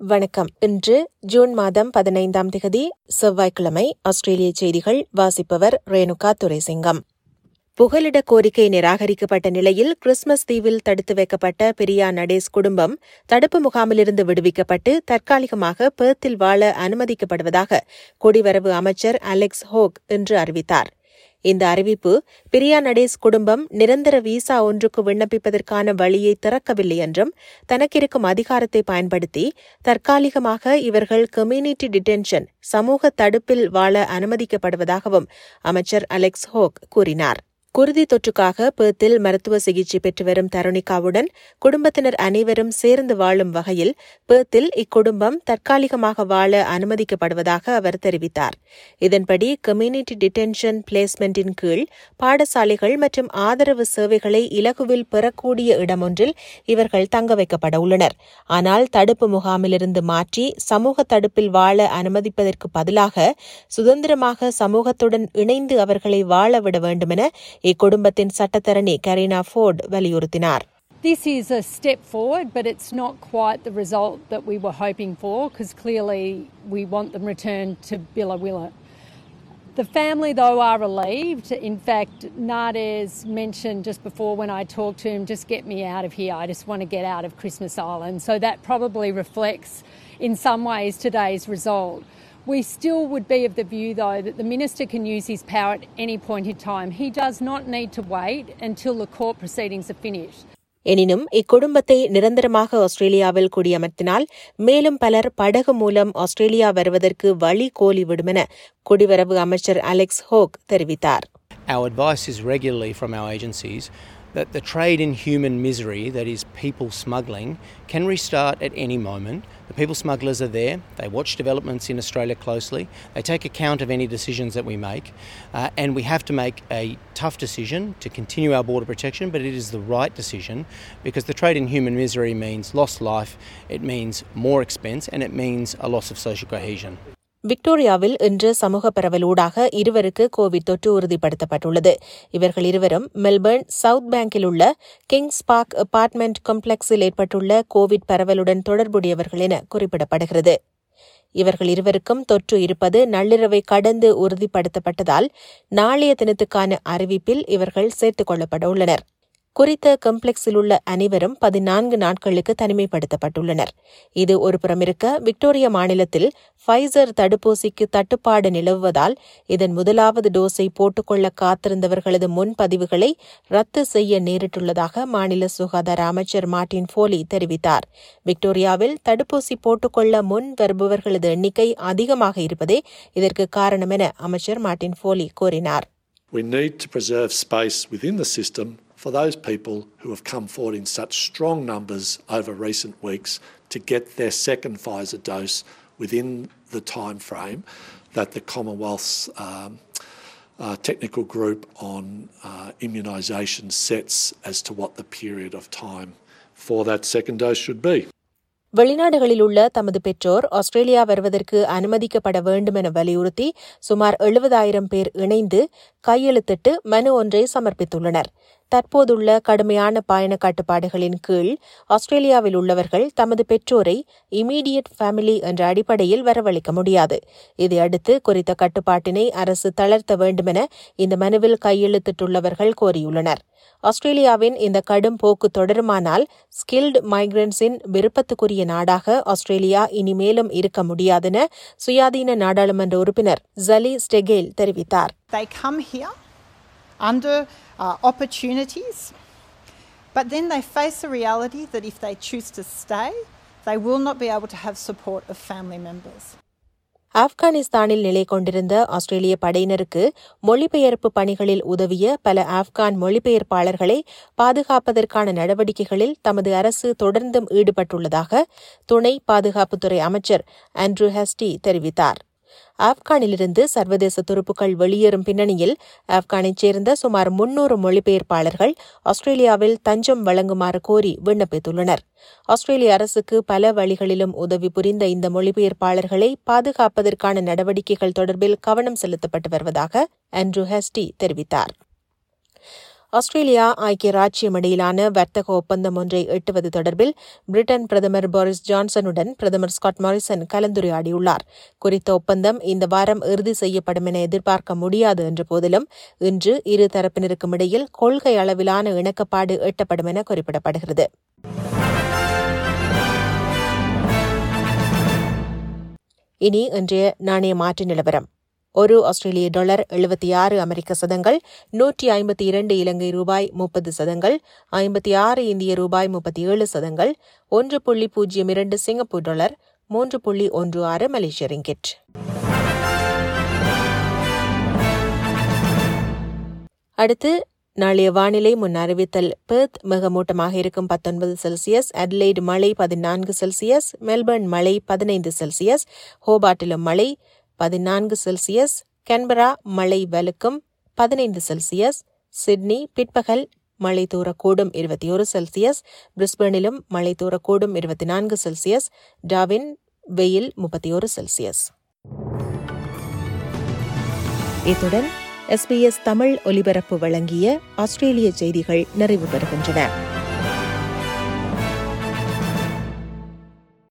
வணக்கம். இன்று ஜூன் மாதம் 15 செவ்வாய்க்கிழமை. ஆஸ்திரேலிய செய்திகள் வாசிப்பவர் ரேணுகா துரைசிங்கம். புகலிட கோரிக்கை நிராகரிக்கப்பட்ட நிலையில் கிறிஸ்துமஸ் தீவில் தடுத்து வைக்கப்பட்ட பிரியா நடேஸ் குடும்பம் தடுப்பு முகாமிலிருந்து விடுவிக்கப்பட்டு தற்காலிகமாக பெர்த்தில் வாழ அனுமதிக்கப்படுவதாக குடிவரவு அமைச்சர் அலெக்ஸ் ஹோக் இன்று அறிவித்தார். இந்த அறிவிப்பு பிரியா நடேஸ் குடும்பம் நிரந்தர விசா ஒன்றுக்கு விண்ணப்பிப்பதற்கான வழியை திறக்கவில்லை என்றும், தனக்கிருக்கும் அதிகாரத்தை பயன்படுத்தி தற்காலிகமாக இவர்கள் கம்யூனிட்டி டிடென்ஷன் சமூக தடுப்பில் வாழ அனுமதிக்கப்படுவதாகவும் அமைச்சர் அலெக்ஸ் ஹோக் கூறினார். குருதி தொற்றுக்காக பெர்த்தில் மருத்துவ சிகிச்சை பெற்று வரும் தருணிகாவுடன் குடும்பத்தினர் அனைவரும் சேர்ந்து வாழும் வகையில் பெர்த்தில் இக்குடும்பம் தற்காலிகமாக வாழ அனுமதிக்கப்படுவதாக அவர் தெரிவித்தார். இதன்படி கம்யூனிட்டி டிடென்ஷன் பிளேஸ்மெண்டின் கீழ் பாடசாலைகள் மற்றும் ஆதரவு சேவைகளை இலகுவில் பெறக்கூடிய இடமொன்றில் இவர்கள் தங்க வைக்கப்பட உள்ளனர். ஆனால் தடுப்பு முகாமிலிருந்து மாற்றி சமூக தடுப்பில் வாழ அனுமதிப்பதற்கு பதிலாக சுதந்திரமாக சமூகத்துடன் இணைந்து அவர்களை வாழ விட வேண்டுமென இக்குடும்பத்தின் சட்டத்தரணி கரீனா ஃபோர்ட் வலியுறுத்தினார். This is a step forward, but it's not quite the result that we were hoping for, because clearly we want them returned to Billawilla. The family, though, are relieved. In fact, Nades mentioned just before when I talked to him, just get me out of here. I just want to get out of Christmas Island. So that probably reflects in some ways today's result. We still would be of the view, though, that the Minister can use his power at any point in time. He does not need to wait until the court proceedings are finished. எனினும் இக்குடும்பத்தை நிரந்தரமாக ஆஸ்திரேலியாவில் குடியமர்த்தினால் மேலும் பலர் படகு மூலம் Australia வருவதற்கு வழி கோலிவிடும் என குடிவரவு அமைச்சர் அலெக்ஸ் ஹோக் தெரிவித்தார். Our advice is regularly from our agencies that the trade in human misery, that is people smuggling, can restart at any moment. The people smugglers are there. They watch developments in Australia closely. They take account of any decisions that we make. And we have to make a tough decision to continue our border protection, but it is the right decision because the trade in human misery means lost life, it means more expense, and it means a loss of social cohesion. விக்டோரியாவில் இன்று சமூக பரவலூடாக இருவருக்கு Covid தொற்று உறுதிப்படுத்தப்பட்டுள்ளது. இவர்கள் இருவரும் Melbourne south பேங்கில் உள்ள Kings park apartment காம்ப்ளெக்ஸில் ஏற்பட்டுள்ள கோவிட் பரவலுடன் தொடர்புடையவர்கள் என குறிப்பிடப்படுகிறது. இவர்கள் இருவருக்கும் தொற்று இருப்பது நள்ளிரவை கடந்து உறுதிப்படுத்தப்பட்டதால் நாளைய தினத்துக்கான அறிவிப்பில் இவர்கள் சேர்த்துக் கொள்ளப்பட உள்ளனர். குறித்த காம்ப்ளெக்ஸில் உள்ள அனைவரும் 14 நாட்களுக்கு தனிமைப்படுத்தப்பட்டுள்ளனர். இது ஒருபுறமிருக்க, விக்டோரியா மாநிலத்தில் ஃபைசர் தடுப்பூசிக்கு தட்டுப்பாடு நிலவுவதால் இதன் முதலாவது டோஸை போட்டுக்கொள்ள காத்திருந்தவர்களது முன்பதிவுகளை ரத்து செய்ய நேரிட்டுள்ளதாக மாநில சுகாதார அமைச்சர் மார்ட்டின் ஃபோலி தெரிவித்தார். விக்டோரியாவில் தடுப்பூசி போட்டுக்கொள்ள முன் வருபவர்களது எண்ணிக்கை அதிகமாக இருப்பதே இதற்கு காரணம் என அமைச்சர் மார்ட்டின் ஃபோலி கூறினார். We need to preserve space within the system for those people who have come forward in such strong numbers over recent weeks to get their second Pfizer dose within the time frame that the Commonwealth's technical group on immunisation sets as to what the period of time for that second dose should be. வெளிநாடுகளில் உள்ள தமது பெற்றோர் Australia வருவதற்கு அனுமதிக்கப்பட வேண்டும் என வலியுறுத்தி சுமார் 70,000 பேர் இணைந்து கையெழுத்திட்டு மனு ஒன்றை சமர்ப்பித்துள்ளனர். தற்போதுள்ள கடுமையான பயண கட்டுப்பாடுகளின் கீழ் ஆஸ்திரேலியாவில் உள்ளவர்கள் தமது பெற்றோரை இமீடியட் ஃபேமிலி என்ற அடிப்படையில் வரவழைக்க முடியாது. இதையடுத்து குறித்த கட்டுப்பாட்டினை அரசு தளர்த்த வேண்டுமென இந்த மனுவில் கையெழுத்திட்டுள்ளவர்கள் கோரியுள்ளனர். ஆஸ்திரேலியாவின் இந்த கடும் போக்கு தொடருமானால் ஸ்கில்டு மைக்ரன்ட்ஸின் விருப்பத்துக்குரிய நாடாக ஆஸ்திரேலியா இனிமேலும் இருக்க முடியாதென சுயாதீன நாடாளுமன்ற உறுப்பினர் ஜலி ஸ்டெகேல் தெரிவித்தார். They come here under opportunities, but then they face the reality that if they choose to stay, they will not be able to have support of family members. ஆப்கானிஸ்தானில் நிலை கொண்டிருந்த ஆஸ்திரேலிய படையினருக்கு மொழிபெயர்ப்பு பணிகளில் உதவிய பல ஆப்கான் மொழிபெயர்ப்பாளர்களை பாதுகாப்பதற்கான நடவடிக்கைகளில் தமது அரசு தொடர்ந்தும் ஈடுபட்டுள்ளதாக துணை பாதுகாப்புத்துறை அமைச்சர் ஆண்ட்ரூ ஹஸ்டி தெரிவித்தார். ஆப்கானிலிருந்து சர்வதேச துருப்புக்கள் வெளியேறும் பின்னணியில் ஆப்கானைச் சேர்ந்த சுமார் 300 மொழிபெயர்ப்பாளர்கள் ஆஸ்திரேலியாவில் தஞ்சம் வழங்குமாறு கோரி விண்ணப்பித்துள்ளனர். ஆஸ்திரேலிய அரசுக்கு பல வழிகளிலும் உதவி புரிந்த இந்த மொழிபெயர்ப்பாளர்களை பாதுகாப்பதற்கான நடவடிக்கைகள் தொடர்பில் கவனம் செலுத்தப்பட்டு வருவதாக ஆண்ட்ரூ ஹஸ்டி தெரிவித்தார். ஆஸ்திரேலியா ஐக்கிய ராச்சியம் இடையிலான வர்த்தக ஒப்பந்தம் ஒன்றை எட்டுவது தொடர்பில் பிரிட்டன் பிரதமர் போரிஸ் ஜான்சனுடன் பிரதமர் ஸ்காட் மாரிசன் கலந்துரையாடியுள்ளார். குறித்த ஒப்பந்தம் இந்த வாரம் இறுதி செய்யப்படும் என எதிர்பார்க்க முடியாது என்ற போதிலும் இன்று இரு தரப்பினருக்கும் இடையில் கொள்கை அளவிலான இணக்கப்பாடு எட்டப்படும் என குறிப்பிடப்படுகிறது. இனி இன்றைய நாணய மாற்று நிலவரம். ஒரு ஆஸ்திரேலிய டாலர் 76 அமெரிக்க சதங்கள், 152 இலங்கை ரூபாய் 30 சதங்கள், 56 இந்திய ரூபாய் 37 சதங்கள், 1.02 சிங்கப்பூர் டாலர், 3.16 மலேசிய ரிங்கிட். அடுத்து நாளைய வானிலை முன் அறிவித்தல். பெர்த் மிகமூட்டமாக இருக்கும் 19 செல்சியஸ், அட்லைட் மழை 14 செல்சியஸ், மெல்பர்ன் மழை 15 செல்சியஸ், ஹோபார்ட்டிலும் மழை 14 செல்சியஸ், கேன்பரா மழை வலுக்கும் 15 செல்சியஸ், சிட்னி பிற்பகல் மழை தூரக்கூடும் 21 செல்சியஸ், பிரிஸ்பேனிலும் மழை தூரக்கூடும் 24 செல்சியஸ், டார்வின் வெயில் 31 செல்சியஸ். இத்துடன் SBS தமிழ் ஒலிபரப்பு வழங்கிய ஆஸ்திரேலிய செய்திகள் நிறைவு பெறுகின்றன.